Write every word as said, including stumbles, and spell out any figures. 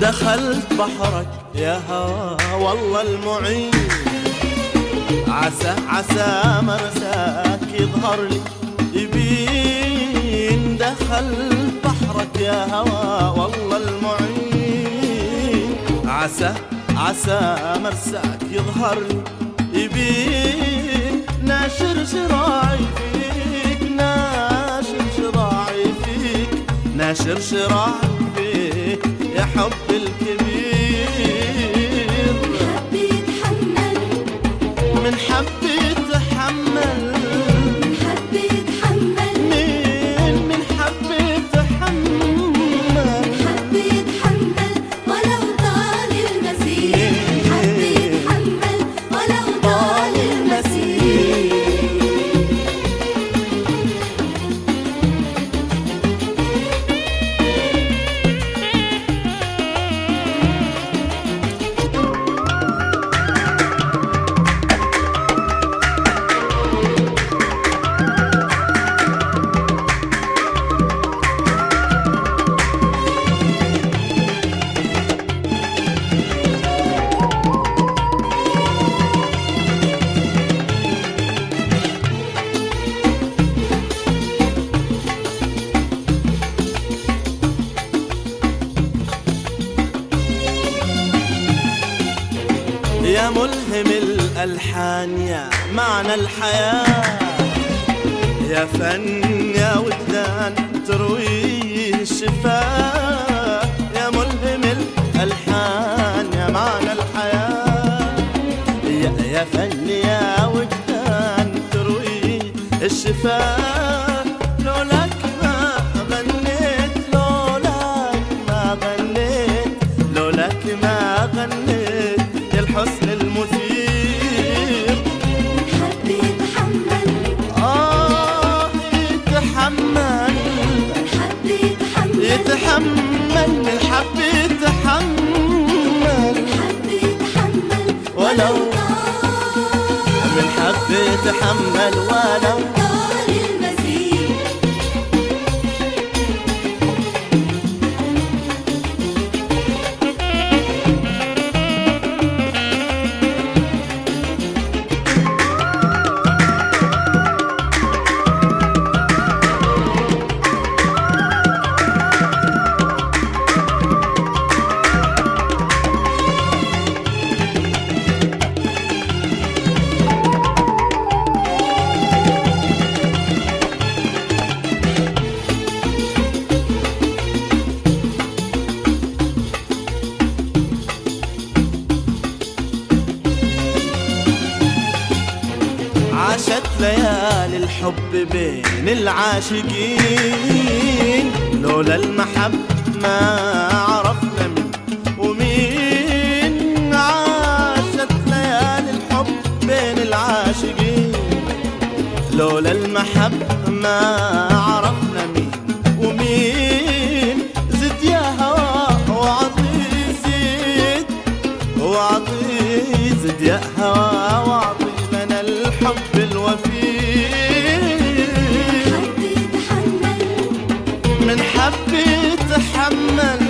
دخلت بحرك يا هوا والله المعين، عسى عسى مرساك يظهر لي يبين. دخلت بحرك يا هوا والله المعين، عسى عسى مرساك يظهر لي يبين. ناشر شراعي فيك، ناشر شراعي فيك، ناشر شراعي فيك يا حب الكبير. من حب يتحمل، من حب يتحمل، من من حب يتحمل، من حب يتحمل ولو طال المسير، حب يتحمل ولو طال المسير. يا ملهم الألحان يا معنى الحياة، يا فن يا وجدان ترويه الشفاء. يا ملهم الألحان يا معنى الحياة، يا, يا فن يا وجدان ترويه الشفاء. لولاك ما غنيت، لولاك ما غنيت، لولاك ما غنيت يا الحسن المثير. من حب يتحمل، آه يتحمل، من حب يتحمل، يتحمل من حب يتحمل، من حب يتحمل ولو طال، من حب يتحمل ولو طال المسير. عاشت ليالي الحب بين العاشقين. لولا المحب ما عرفنا من ومين. عاشت ليالي الحب بين العاشقين. لولا المحب ما عرفنا مين ومين. زد يا هوا وعطي زد، وعطي زد يا هوا وعطي لنا الحب الوفي. حب يتحمل، من حب يتحمل،